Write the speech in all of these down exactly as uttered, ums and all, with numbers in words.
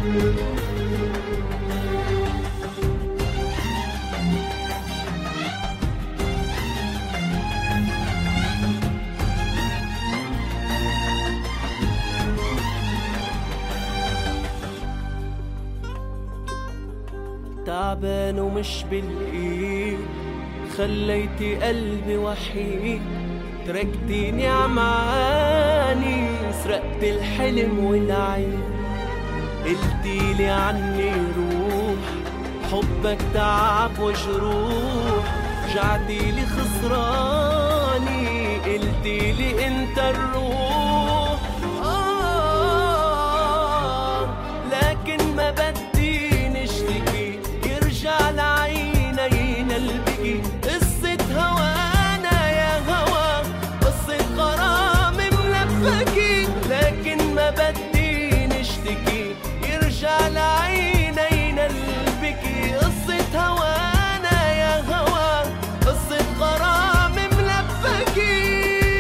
تعبان ومش بالايد، خليتي قلبي وحيد، تركتيني عمعاني، سرقت الحلم والعين. قلتيلي عني روح، حبك تعب وجروح، رجعتيلي خسراني، قلتيلي انت الروح. آه لكن ما بدي نشتكي، يرجع لعينينا البكي، قصة هوانا يا هوا، قصة غرام ملفكي. لكن ما بدي نشتكي، يرجع لعينينا البكي، قصة هوانا يا هوا، قصة غرام ملفكي.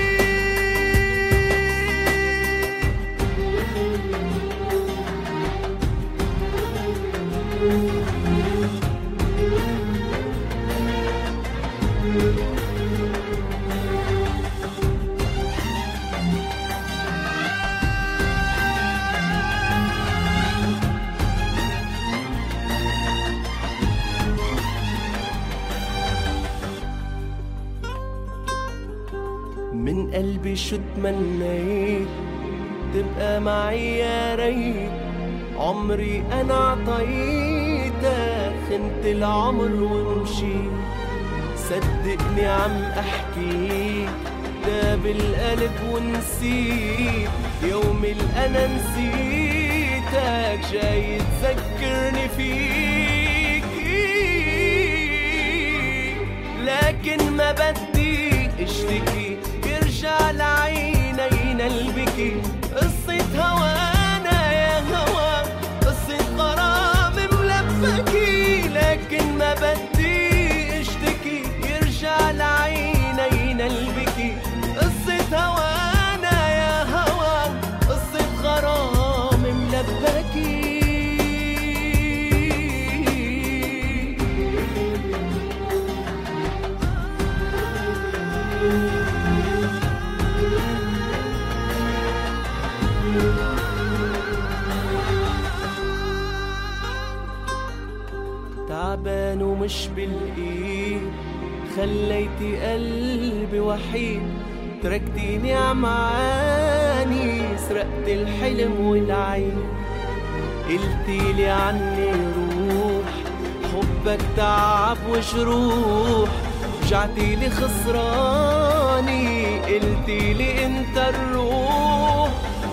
من قلبي شو تمنيت، تبقى معي يا ريت، عمري انا عطيتك، خنت العمر ومشيت. صدقني عم احكيك، داب القلب ونسيت، يوم انا نسيتك، جاي تذكرني فيك. لكن ما بدي اشتكي، يرجع لعينينا البكي، قصة هوانا يا هوا، قصة غرام ملفكي. لكن ما بدي اشتكي، يرجع لعينينا البكي، قصة هوانا يا هوا، قصة غرام ملفكي. تعبان ومش بالايد، خليتي قلبي وحيد، تركتيني عمعاني، سرقت الحلم والعين. قلتيلي عني روح، حبك تعب وجروح، رجعتيلي خسراني، قلتيلي انت الروح.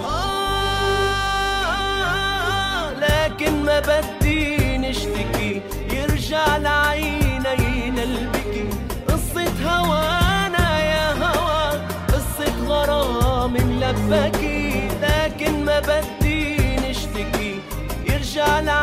آه لكن ما بدي نشتكي، يرجع لعينينا البكي، قصة هوانا يا هوا، قصة غرام ملبكي. لكن ما بدي نشتكي، يرجع